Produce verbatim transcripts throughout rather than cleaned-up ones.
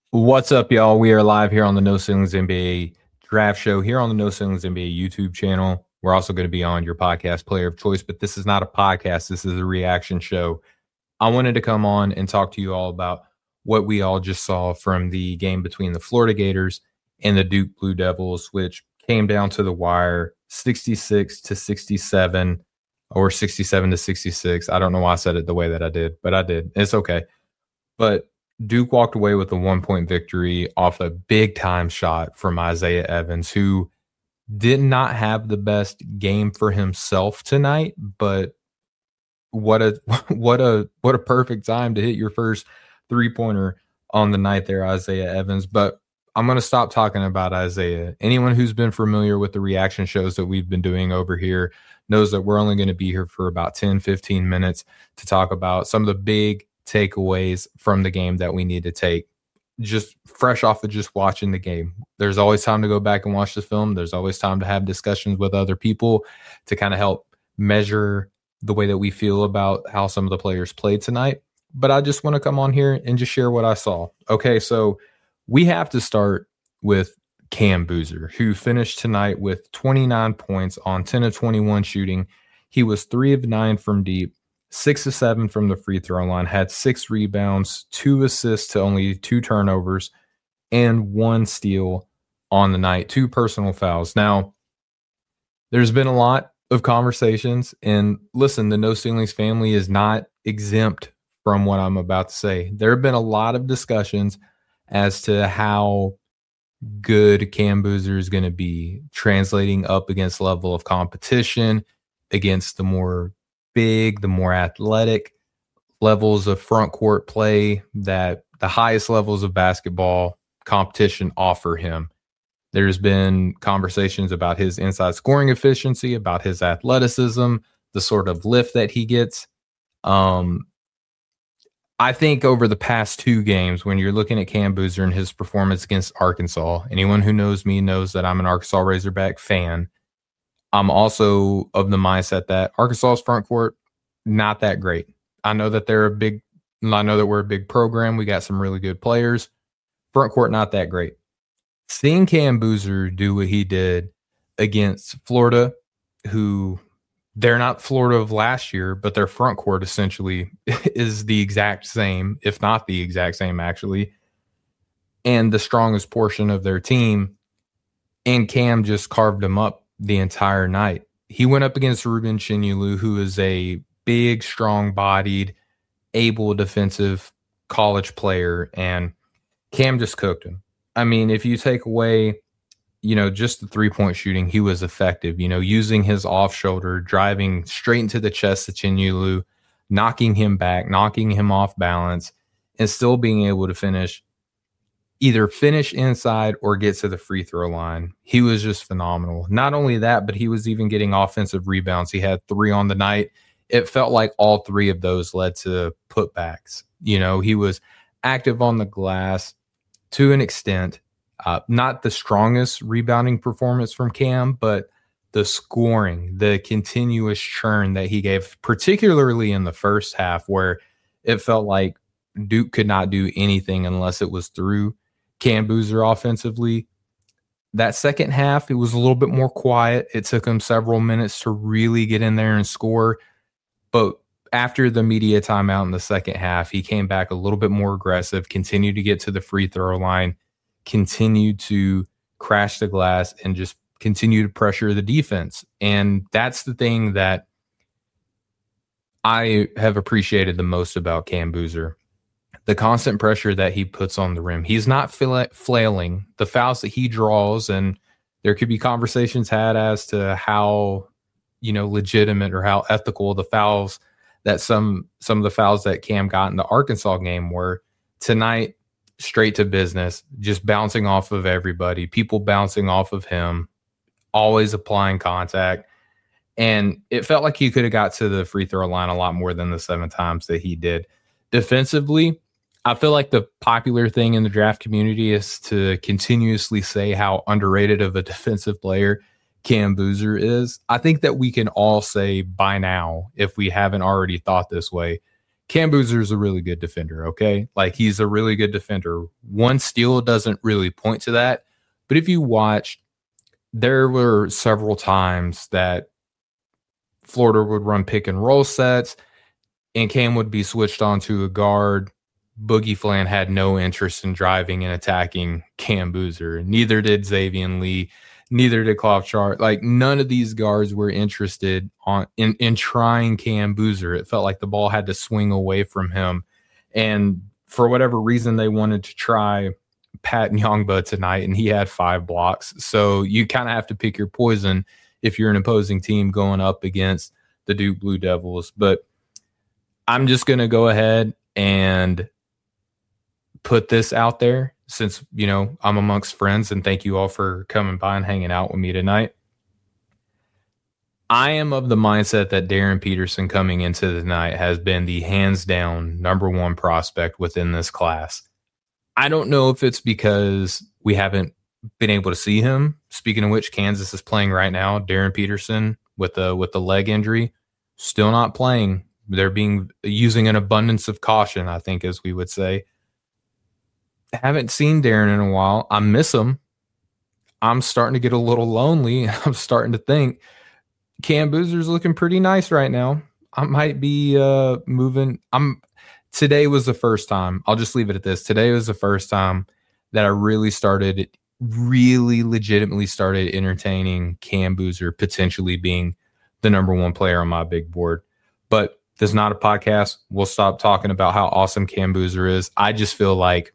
What's up, y'all? We are live here on the No Ceilings N B A Draft Show here on the No Ceilings N B A YouTube channel. We're also going to be on your podcast player of choice, but this is not a podcast. This is a reaction show. I wanted to come on and talk to you all about what we all just saw from the game between the Florida Gators and the Duke Blue Devils, which came down to the wire sixty-six to sixty-seven or sixty-seven to sixty-six. I don't know why I said it the way that I did, but I did. It's okay. But Duke walked away with a one-point victory off a big-time shot from Isaiah Evans, who did not have the best game for himself tonight, but what a what a what a perfect time to hit your first three-pointer on the night there, Isaiah Evans. But I'm going to stop talking about Isaiah. Anyone who's been familiar with the reaction shows that we've been doing over here knows that we're only going to be here for about ten, fifteen minutes to talk about some of the big takeaways from the game that we need to take just fresh off of just watching the game. There's always time to go back and watch the film. There's always time to have discussions with other people to kind of help measure the way that we feel about how some of the players played tonight. But I just want to come on here and just share what I saw. Okay, so we have to start with Cam Boozer, who finished tonight with twenty-nine points on ten of twenty-one shooting. He was three of nine from deep, six of seven from the free throw line, had six rebounds, two assists to only two turnovers, and one steal on the night, two personal fouls. Now, there's been a lot of conversations, and listen, the No Ceilings family is not exempt from what I'm about to say. There have been a lot of discussions as to how good Cam Boozer is going to be translating up against level of competition, against the more big, the more athletic levels of front court play that the highest levels of basketball competition offer him. There's been conversations about his inside scoring efficiency, about his athleticism, the sort of lift that he gets. Um, I think over the past two games, when you're looking at Cam Boozer and his performance against Arkansas, anyone who knows me knows that I'm an Arkansas Razorback fan. I'm also of the mindset that Arkansas's front court, not that great. I know that they're a big, I know that we're a big program. We got some really good players. Front court, not that great. Seeing Cam Boozer do what he did against Florida, who they're not Florida of last year, but their front court essentially is the exact same, if not the exact same, actually, and the strongest portion of their team. And Cam just carved him up the entire night. He went up against Ruben Chinyelu, who is a big, strong-bodied, able defensive college player, and Cam just cooked him. I mean, if you take away, you know, just the three-point shooting, he was effective, you know, using his off-shoulder, driving straight into the chest of Chinyelu, knocking him back, knocking him off balance, and still being able to finish either finish inside or get to the free throw line. He was just phenomenal. Not only that, but he was even getting offensive rebounds. He had three on the night. It felt like all three of those led to putbacks. You know, he was active on the glass to an extent. Uh, not the strongest rebounding performance from Cam, but the scoring, the continuous churn that he gave, particularly in the first half, where it felt like Duke could not do anything unless it was through Cam Boozer offensively. That second half, it was a little bit more quiet. It took him several minutes to really get in there and score. But after the media timeout in the second half, he came back a little bit more aggressive, continued to get to the free throw line, continued to crash the glass, and just continue to pressure the defense. And that's the thing that I have appreciated the most about Cam Boozer. The constant pressure that he puts on the rim. He's not flailing. The fouls that he draws, and there could be conversations had as to how, you know, legitimate or how ethical the fouls that some some of the fouls that Cam got in the Arkansas game were. Tonight, straight to business, just bouncing off of everybody, people bouncing off of him, always applying contact. And it felt like he could have got to the free throw line a lot more than the seven times that he did. Defensively, I feel like the popular thing in the draft community is to continuously say how underrated of a defensive player Cam Boozer is. I think that we can all say by now, if we haven't already thought this way, Cam Boozer is a really good defender, okay? Like, he's a really good defender. One steal doesn't really point to that. But if you watch, there were several times that Florida would run pick and roll sets, and Cam would be switched on to a guard. Boogie Flan had no interest in driving and attacking Cam Boozer. Neither did Xavier Lee. Neither did Klobuchar. Like, none of these guards were interested on in, in trying Cam Boozer. It felt like the ball had to swing away from him. And for whatever reason, they wanted to try Pat Nyongba tonight, and he had five blocks. So you kind of have to pick your poison if you're an opposing team going up against the Duke Blue Devils. But I'm just going to go ahead and put this out there, since, you know, I'm amongst friends, and thank you all for coming by and hanging out with me tonight. I am of the mindset that Darren Peterson coming into the night has been the hands down number one prospect within this class. I don't know if it's because we haven't been able to see him. Speaking of which, Kansas is playing right now. Darren Peterson with the with the leg injury, still not playing. They're being using an abundance of caution, I think, as we would say. Haven't seen Darren in a while. I miss him. I'm starting to get a little lonely. I'm starting to think Cam Boozer's looking pretty nice right now. I might be uh, moving. I'm. Today was the first time. I'll just leave it at this. Today was the first time that I really started, really legitimately started entertaining Cam Boozer potentially being the number one player on my big board. But this is not a podcast. We'll stop talking about how awesome Cam Boozer is. I just feel like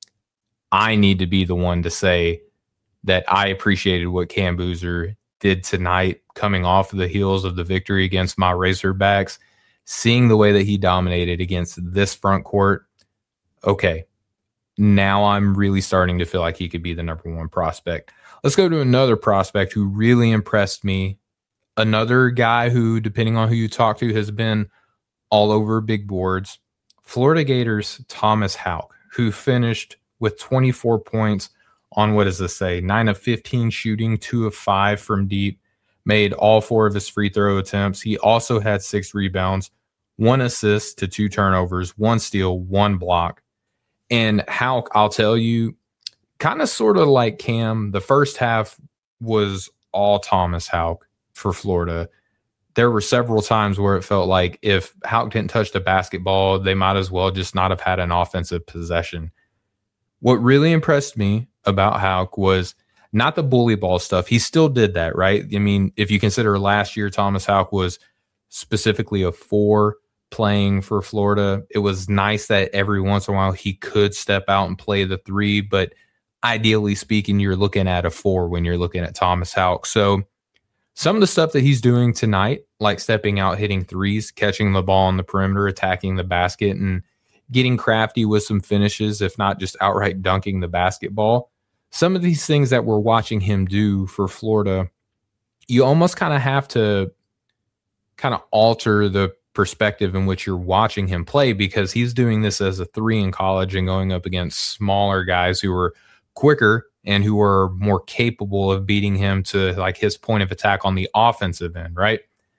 I need to be the one to say that I appreciated what Cam Boozer did tonight, coming off of the heels of the victory against my Razorbacks, seeing the way that he dominated against this front court. Okay, now I'm really starting to feel like he could be the number one prospect. Let's go to another prospect who really impressed me. Another guy who, depending on who you talk to, has been all over big boards. Florida Gators Thomas Houck, who finished with twenty-four points on, what does this say, nine of fifteen shooting, two of five from deep, made all four of his free throw attempts. He also had six rebounds, one assist to two turnovers, one steal, one block. And Houck, I'll tell you, kind of sort of like Cam, the first half was all Thomas Houck for Florida. There were several times where it felt like if Houck didn't touch the basketball, they might as well just not have had an offensive possession. What really impressed me about Houck was not the bully ball stuff. He still did that, right? I mean, if you consider last year, Thomas Houck was specifically a four playing for Florida. It was nice that every once in a while he could step out and play the three, but ideally speaking, you're looking at a four when you're looking at Thomas Houck. So some of the stuff that he's doing tonight, like stepping out, hitting threes, catching the ball on the perimeter, attacking the basket, and getting crafty with some finishes, if not just outright dunking the basketball. Some of these things that we're watching him do for Florida, you almost kind of have to kind of alter the perspective in which you're watching him play, because he's doing this as a three in college and going up against smaller guys who are quicker and who are more capable of beating him to like his point of attack on the offensive end, right?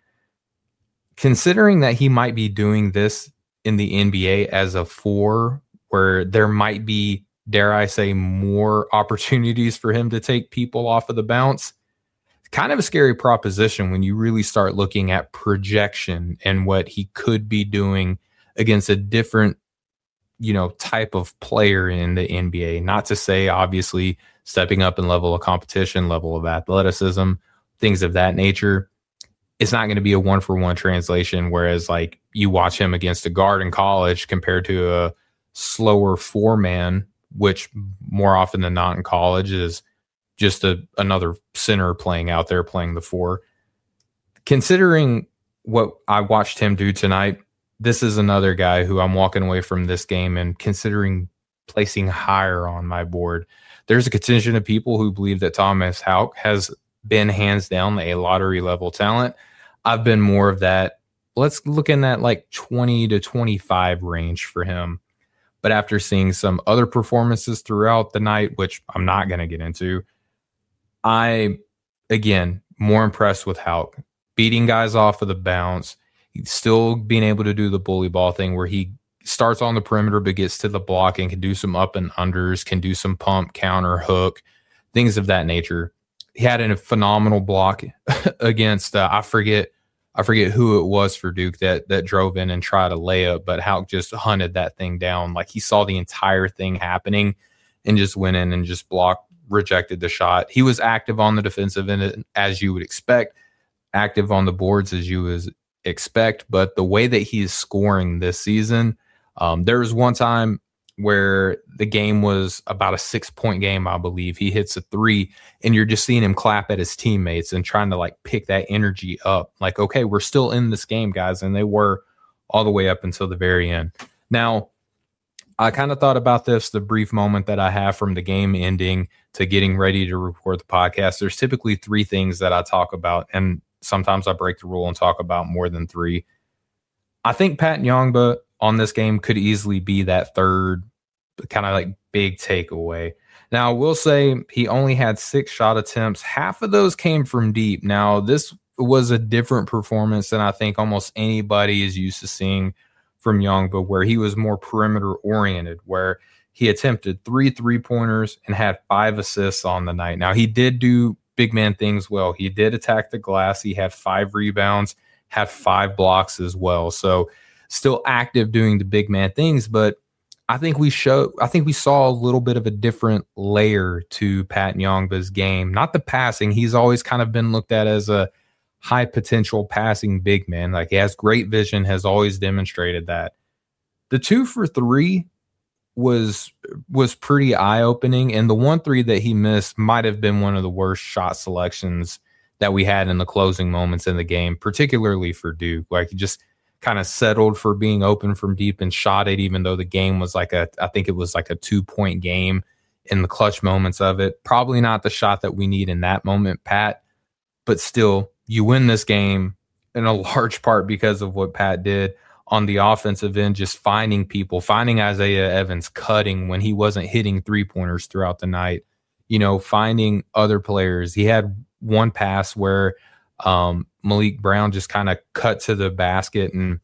Considering that he might be doing this in the N B A as a four, where there might be, dare I say, more opportunities for him to take people off of the bounce, kind of a scary proposition when you really start looking at projection and what he could be doing against a different, you know, type of player in the N B A. Not to say, obviously, stepping up in level of competition, level of athleticism, things of that nature. It's not going to be a one-for-one translation, whereas like you watch him against a guard in college compared to a slower four-man, which more often than not in college is just a another center playing out there playing the four. Considering what I watched him do tonight, this is another guy who I'm walking away from this game and considering placing higher on my board. There's a contingent of people who believe that Thomas Houck has been hands down a lottery level talent. I've been more of that. Let's look in that like twenty to twenty-five range for him. But after seeing some other performances throughout the night, which I'm not going to get into, I, again, more impressed with Houck. Beating guys off of the bounce, He's still being able to do the bully ball thing where he starts on the perimeter but gets to the block and can do some up and unders, can do some pump, counter, hook, things of that nature. He had a phenomenal block against, uh, I forget I forget who it was for Duke that that drove in and tried a layup, but Hauck just hunted that thing down. Like he saw the entire thing happening and just went in and just blocked, rejected the shot. He was active on the defensive end as you would expect, active on the boards as you would expect, but the way that he's scoring this season, um, there was one time where the game was about a six-point game, I believe. He hits a three, and you're just seeing him clap at his teammates and trying to, like, pick that energy up. Like, okay, we're still in this game, guys, and they were all the way up until the very end. Now, I kind of thought about this, the brief moment that I have from the game ending to getting ready to record the podcast. There's typically three things that I talk about, and sometimes I break the rule and talk about more than three. I think Pat Nyongba on this game could easily be that third kind of like big takeaway. Now, I will say he only had six shot attempts. Half of those came from deep. Now, this was a different performance than I think almost anybody is used to seeing from Nyongba, where he was more perimeter oriented, where he attempted three three-pointers and had five assists on the night. Now, he did do big man things well. He did attack the glass. He had five rebounds, had five blocks as well. So still active doing the big man things, but I think we show I think we saw a little bit of a different layer to Pat Nyongba's game. Not the passing. He's always kind of been looked at as a high potential passing big man. Like he has great vision, has always demonstrated that. The two for three was was pretty eye-opening, and the one three that he missed might have been one of the worst shot selections that we had in the closing moments in the game, particularly for Duke. Like he just kind of settled for being open from deep and shot it, even though the game was like a, I think it was like a two point game in the clutch moments of it. Probably not the shot that we need in that moment, Pat, but still you win this game in a large part because of what Pat did on the offensive end, just finding people, finding Isaiah Evans cutting when he wasn't hitting three pointers throughout the night, you know, finding other players. He had one pass where um, Malik Brown just kind of cut to the basket and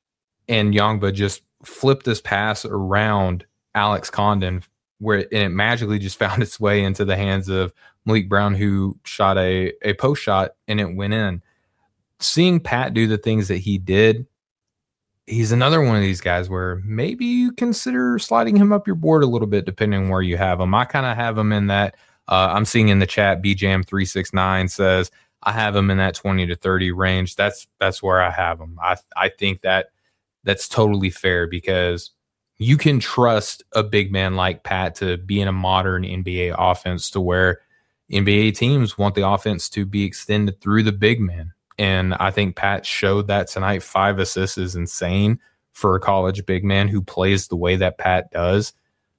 and Nyongba just flipped this pass around Alex Condon where it, and it magically just found its way into the hands of Malik Brown, who shot a, a post shot and it went in. Seeing Pat do the things that he did, he's another one of these guys where maybe you consider sliding him up your board a little bit depending on where you have him. I kind of have him in that. Uh, I'm seeing in the chat, B Jam three six nine says, I have him in that twenty to thirty range. That's that's where I have him. I I think that that's totally fair because you can trust a big man like Pat to be in a modern N B A offense to where N B A teams want the offense to be extended through the big man. And I think Pat showed that tonight. Five assists is insane for a college big man who plays the way that Pat does.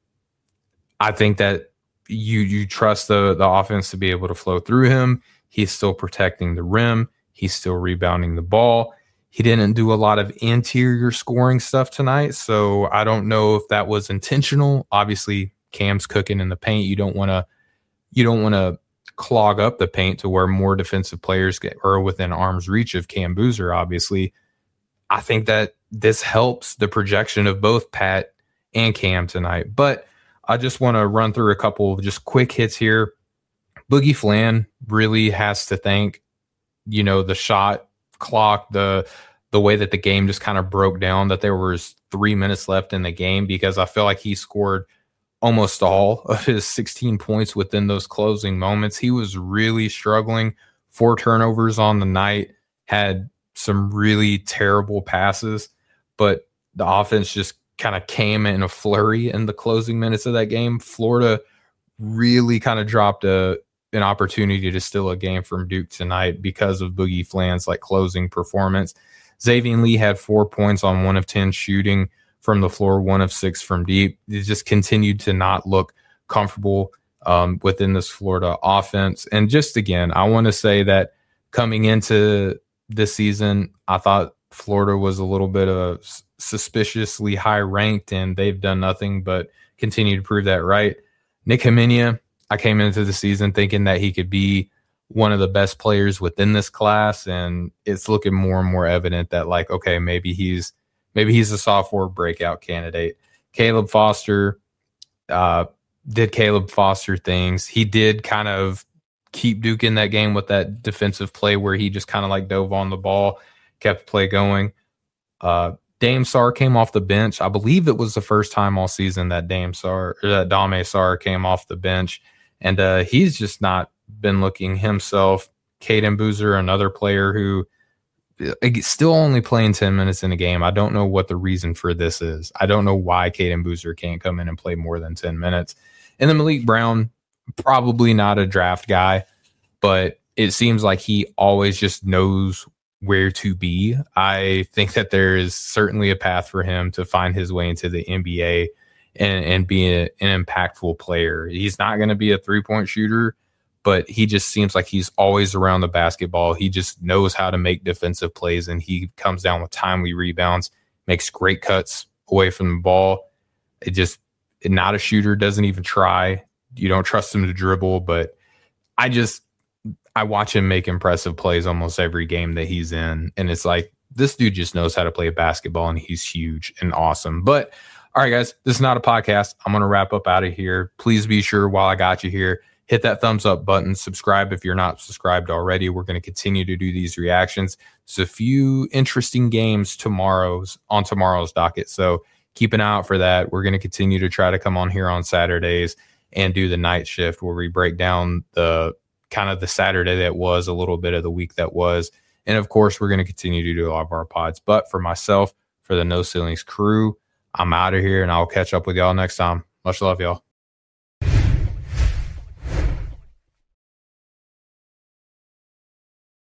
I think that you you trust the, the offense to be able to flow through him. He's still protecting the rim. He's still rebounding the ball. He didn't do a lot of interior scoring stuff tonight, so I don't know if that was intentional. Obviously, Cam's cooking in the paint. You don't want to you don't want to clog up the paint to where more defensive players get are within arm's reach of Cam Boozer, obviously. I think that this helps the projection of both Pat and Cam tonight. But I just want to run through a couple of just quick hits here. Boogie Flan really has to thank, you know, the shot clock, the the way that the game just kind of broke down, that there was three minutes left in the game, because I feel like he scored almost all of his sixteen points within those closing moments. He was really struggling. Four turnovers on the night, had some really terrible passes, but the offense just kind of came in a flurry in the closing minutes of that game. Florida really kind of dropped a an opportunity to steal a game from Duke tonight because of Boogie Flan's like closing performance. Xavier Lee had four points on one of ten shooting from the floor, one of six from deep. It just continued to not look comfortable um, within this Florida offense. And just again, I want to say that coming into this season, I thought Florida was a little bit of suspiciously high ranked, and they've done nothing but continue to prove that right. Nick Hemenia, I came into the season thinking that he could be one of the best players within this class, and it's looking more and more evident that, like, okay, maybe he's maybe he's a sophomore breakout candidate. Caleb Foster uh, did Caleb Foster things. He did kind of keep Duke in that game with that defensive play where he just kind of like dove on the ball, kept the play going. Uh, Dame Sarr came off the bench. I believe it was the first time all season that Dame Sarr or that Dame Sarr came off the bench, and uh, he's just not been looking himself. Caden Boozer, another player who is still only playing ten minutes in a game. I don't know what the reason for this is. I don't know why Caden Boozer can't come in and play more than ten minutes. And then Malik Brown, probably not a draft guy, but it seems like he always just knows where to be. I think that there is certainly a path for him to find his way into the N B A and, and be a, an impactful player. He's not going to be a three-point shooter, but he just seems like he's always around the basketball. He just knows how to make defensive plays, and he comes down with timely rebounds, makes great cuts away from the ball. It just not a shooter, doesn't even try. You don't trust him to dribble, but I just I watch him make impressive plays almost every game that he's in, and it's like this dude just knows how to play basketball, and he's huge and awesome. But all right, guys, this is not a podcast. I'm going to wrap up out of here. Please be sure while I got you here, hit that thumbs up button, subscribe if you're not subscribed already. We're going to continue to do these reactions. There's a few interesting games tomorrow's on tomorrow's docket, so keep an eye out for that. We're going to continue to try to come on here on Saturdays and do the night shift where we break down the kind of the Saturday that was, a little bit of the week that was. And of course, we're going to continue to do all of our pods. But for myself, for the No Ceilings crew, I'm out of here, and I'll catch up with y'all next time. Much love, y'all.